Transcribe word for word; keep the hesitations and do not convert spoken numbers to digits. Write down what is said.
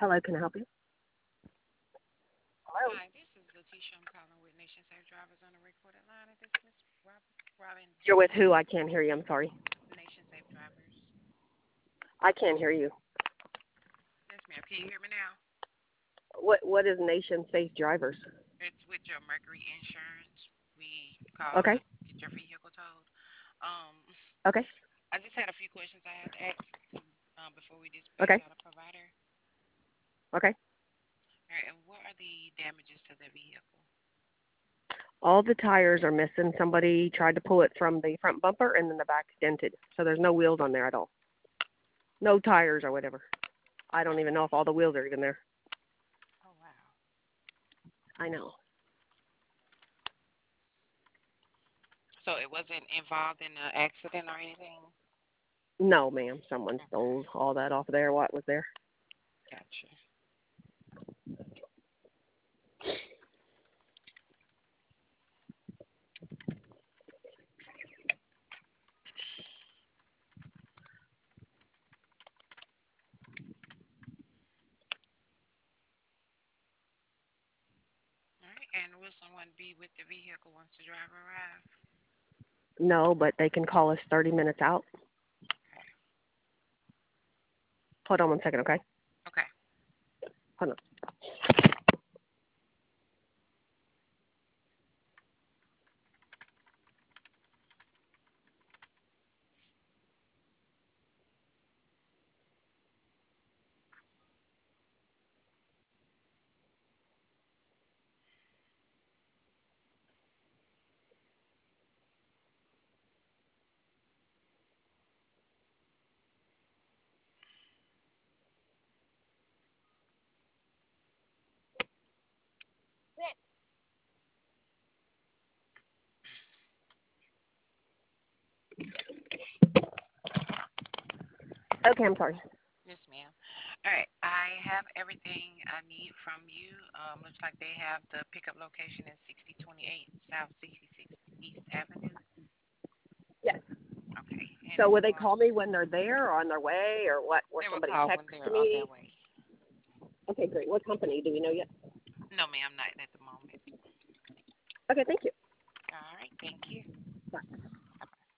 Hello, can I help you? Hello. Hi, this is Letitia. I'm calling with Nation Safe Drivers on the recorded line. Is this Miss Rob- Robin You're with Davis? who? I can't hear you. I'm sorry. Nation Safe Drivers. I can't hear you. Yes, ma'am. Can you hear me now? What What is Nation Safe Drivers? It's with your Mercury Insurance. We call Okay. to get your vehicle towed. Um, Okay. I just had a few questions I had to ask to, um, before we dispatch Okay. out a provider. Okay. All right, and what are the damages to the vehicle? All the tires are missing. Somebody tried to pull it from the front bumper, and then the back's dented. So there's no wheels on there at all. No tires or whatever. I don't even know if all the wheels are even there. Oh, wow. I know. So it wasn't involved in an accident or anything? No, ma'am. Someone Okay, stole all that off of there. What was there? gotcha. All right, and will someone be with the vehicle once the driver arrives? No, but they can call us thirty minutes out. Okay. Hold on one second, okay? Okay. Hold on. Okay, I'm sorry. Yes, ma'am. All right. I have everything I need from you. Um, looks like they have the pickup location at sixty twenty-eight South sixty-sixth East Avenue. Yes. Okay. And So it's will they going, call me when they're there or on their way or what? Or they will somebody call when text they're on their me? way. Okay, great. What company? Do we know yet? No, ma'am, not at the moment. Okay, thank you. All right. Thank you. Bye.